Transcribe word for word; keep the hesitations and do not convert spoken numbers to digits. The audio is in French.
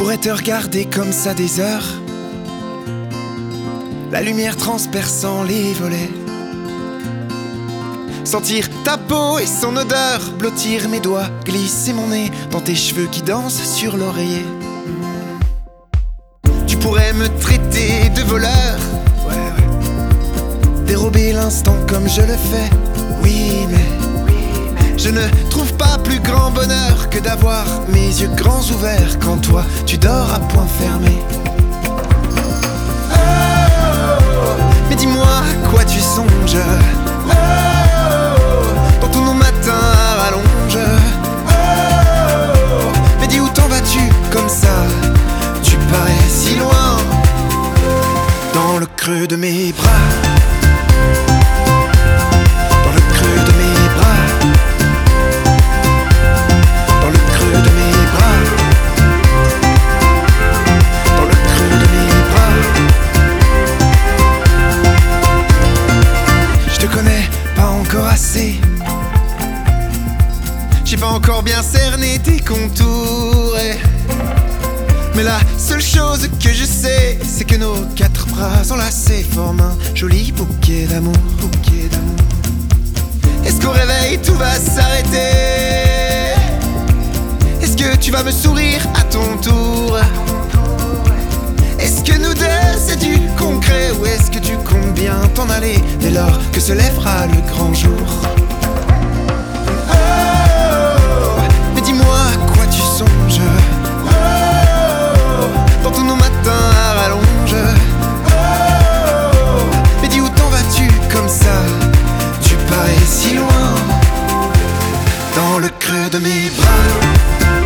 pourrais te regarder comme ça des heures, la lumière transperçant les volets, sentir ta peau et son odeur, blottir mes doigts, glisser mon nez dans tes cheveux qui dansent sur l'oreiller. Tu pourrais me traiter de voleur, ouais, ouais. Dérober l'instant comme je le fais, oui mais je ne trouve pas plus grand bonheur que d'avoir mes yeux grands ouverts quand toi tu dors à point fermé. Oh, mais dis-moi à quoi tu songes, oh, dans tous nos matins à rallonge. Oh, mais dis où t'en vas-tu comme ça, tu parais si loin, dans le creux de mes bras. J'ai pas encore bien cerné tes contours et... mais la seule chose que je sais, c'est que nos quatre bras enlacés forment un joli bouquet d'amour, bouquet d'amour. Est-ce qu'au réveil tout va s'arrêter? Est-ce que tu vas me sourire à ton tour? Est-ce que nous deux c'est du concret, ou est-ce que tu comptes bien t'en aller dès lors que se lèvera le grand jour? Dans le creux de mes bras.